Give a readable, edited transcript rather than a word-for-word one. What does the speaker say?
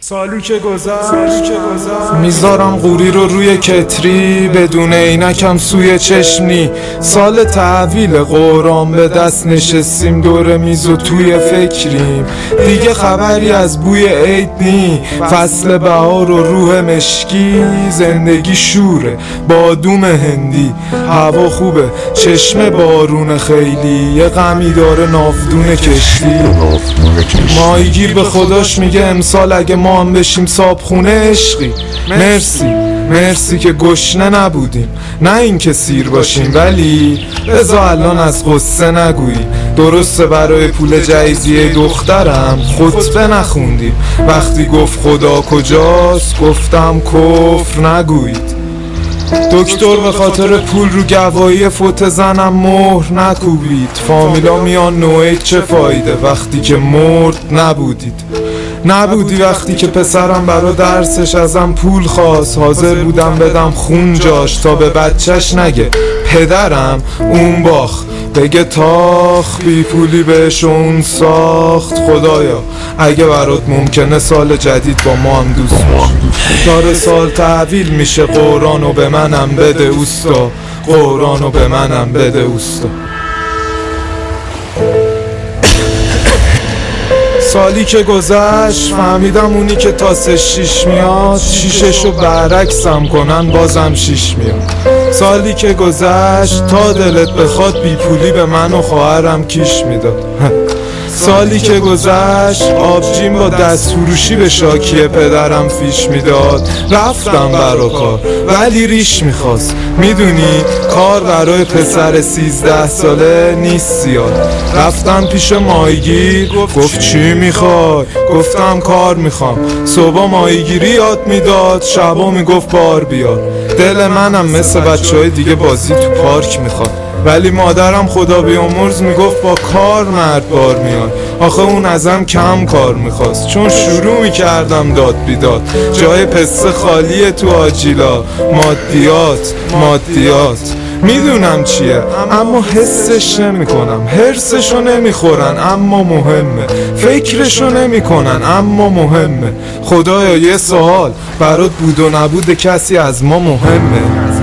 سالی که گذشت میذارم قوری رو روی کتری، بدون عینکم سوی چشمی. سال تحویل قرآن به دست نشستیم دور میز و توی فکریم. دیگه خبری از بوی عید نی، فصل بهار و روح مشکی. زندگی شوره بادوم هندی، هوا خوبه چشم بارون خیلی. یه غمی داره ناودون کشتی. ماهیگیر به خداش میگه امسال اگه ما هم بشیم صابخونه عشقی. مرسی که گشنه نبودیم، نه این که سیر باشیم. ولی بذار الان از غصه نگویی. درسته برای پول جایزیه دخترم خطبه نخوندیم. وقتی گفت خدا کجاست گفتم کفر نگویید. دکتر به خاطر پول رو گواهی فوت زنم مهر نکوبید. فامیلا میان نوعید چه فایده وقتی که مرد نبودی. وقتی که پسرم برا درسش ازم پول خواست، حاضر بودم بدم خون جاش تا به بچهش نگه پدرم اون باخت. بگه تاخ بی پولی بهش اون ساخت. خدایا اگه برات ممکنه سال جدید با ما هم دوست باشی. داره سال تحویل میشه، قرآنو به منم بده اوستا، قرآنو به منم بده اوستا. سالی که گذشت فهمیدم اونی که تاسش شیش میاد، شیششو برعکسم کنن بازم شیش میاد. سالی که گذشت تا دلت بخواد بی پولی به من و خواهرم کیش میداد. سالی که گذشت آبجیم با دست فروشی به شاکی پدرم فیش میداد. رفتم برا کار ولی ریش میخواست. میدونی کار برای پسر 13 ساله نیست زیاد. رفتم پیش ماهیگیر گفت چی میخوای؟ گفتم کار میخوام. صبح ماهیگیری یاد میداد، شبا میگفت بار بیار. دل منم مثل بچهای دیگه بازی تو پارک میخواد، ولی مادرم خدا بیامرز میگفت با کار مرد بار میاد. آخه اون ازم کم کار میخواست، چون شروع میکردم داد بیداد. جای پسته خالیه تو آجیلا. مادیات میدونم چیه اما حسش نمیکنم. هرسشو نمیخورن اما مهمه، فکرشو نمیکنن اما مهمه. خدایا یه سوال برات بود و نبود کسی از ما مهمه؟